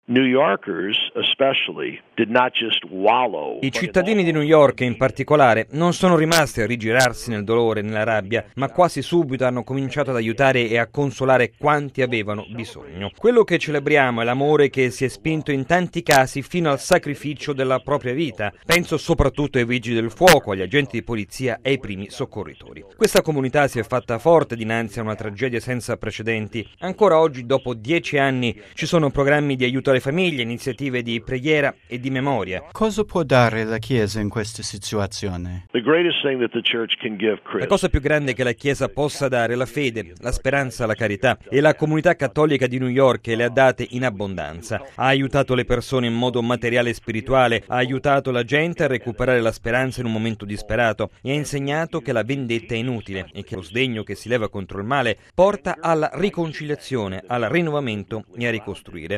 New Yorkers especially did not just wallow. I cittadini di New York in particolare non sono rimasti a rigirarsi nel dolore e nella rabbia, ma quasi subito hanno cominciato ad aiutare e a consolare quanti avevano bisogno. Quello che celebriamo è l'amore che si è spinto in tanti casi fino al sacrificio della propria vita. Penso soprattutto ai vigili del fuoco, agli agenti di polizia e ai primi soccorritori. Questa comunità si è fatta forte dinanzi a una tragedia senza precedenti. Ancora oggi, dopo 10 anni, ci sono programmi di aiuto alle famiglie, iniziative di preghiera e di memoria. Cosa può dare la Chiesa in questa situazione? La cosa più grande che la Chiesa possa dare è la fede, la speranza, la carità, e la comunità cattolica di New York le ha date in abbondanza. Ha aiutato le persone in modo materiale e spirituale, ha aiutato la gente a recuperare la speranza in un momento disperato e ha insegnato che la vendetta è inutile e che lo sdegno che si leva contro il male porta alla riconciliazione, al rinnovamento e a ricostruire.